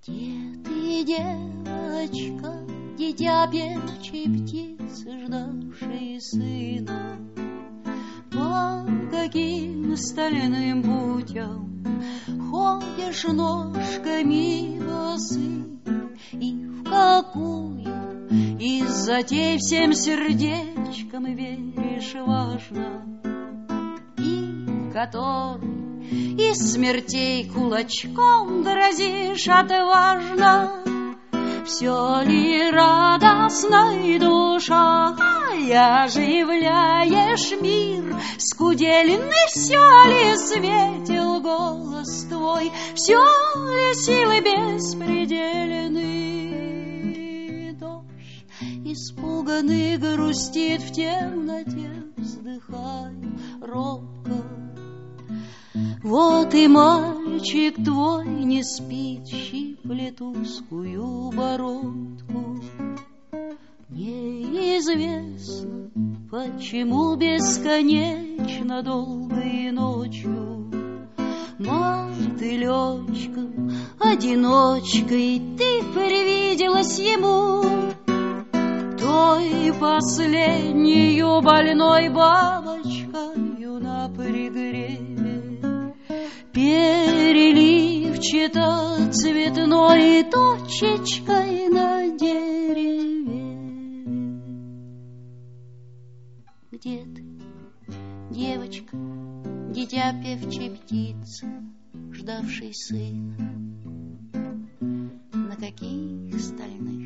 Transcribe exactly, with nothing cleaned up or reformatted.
Где ты, девочка, дитя певчей птицы, ждавшей сына? По каким стальным путям ходишь ножками босых, и в какую из затей всем сердечком веришь важно, и который из смертей кулачком грозишь отважно? Все ли радостной душа оживляешь мир скудельный? Все ли светил голос твой? Все ли силы беспредельны? Дождь испуганный грустит в темноте, вздыхая робко. Вот и мальчик твой не спит, щиплет узкую бородку. Неизвестно, почему бесконечно долгой ночью мотылечком, одиночкой ты привиделась ему, той последнею больной бабочкою на пригреве, переливчато цветной точечкой на дереве. Где ты, девочка, дитя певчей птицы, ждавшей сына? На каких стальных